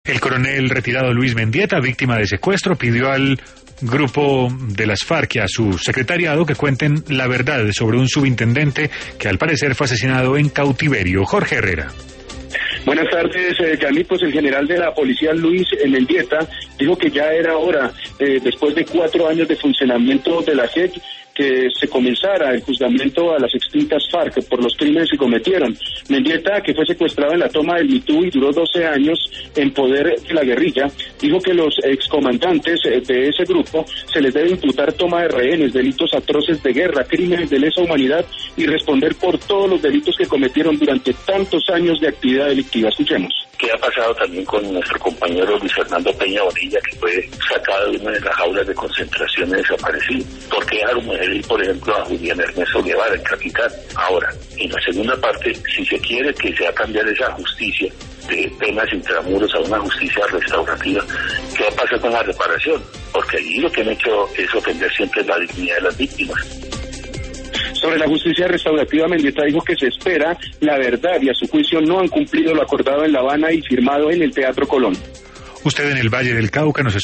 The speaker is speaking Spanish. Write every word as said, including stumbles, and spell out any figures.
El coronel retirado Luis Mendieta, víctima de secuestro, pidió al grupo de las FARC y a su secretariado que cuenten la verdad sobre un subintendente que al parecer fue asesinado en cautiverio. Jorge Herrera. Buenas tardes, eh, Yami. Pues el general de la policía Luis Mendieta dijo que ya era hora, eh, después de cuatro años de funcionamiento de la J E C, que se comenzara el juzgamiento a las extintas FARC por los crímenes que cometieron. Mendieta, que fue secuestrado en la toma del Mitú y duró doce años en poder de la guerrilla, dijo que los excomandantes de ese grupo se les debe imputar toma de rehenes, delitos atroces de guerra, crímenes de lesa humanidad y responder por todos los delitos que cometieron durante tantos años de actividad delictiva. Escuchemos. ¿Qué ha pasado también con nuestro compañero Luis Fernando Peña Bonilla, que fue sacado de una de las jaulas de concentración y desaparecido? ¿Por qué dejaron ir, por ejemplo, a Julián Ernesto Guevara, el capitán? Ahora, en la segunda parte, si se quiere que sea cambiar esa justicia de penas intramuros a una justicia restaurativa, ¿qué va a pasar con la reparación? Porque allí lo que han hecho es ofender siempre la dignidad de las víctimas. Sobre la justicia restaurativa, Mendieta dijo que se espera la verdad y a su juicio no han cumplido lo acordado en La Habana y firmado en el Teatro Colón. Usted en el Valle del Cauca nos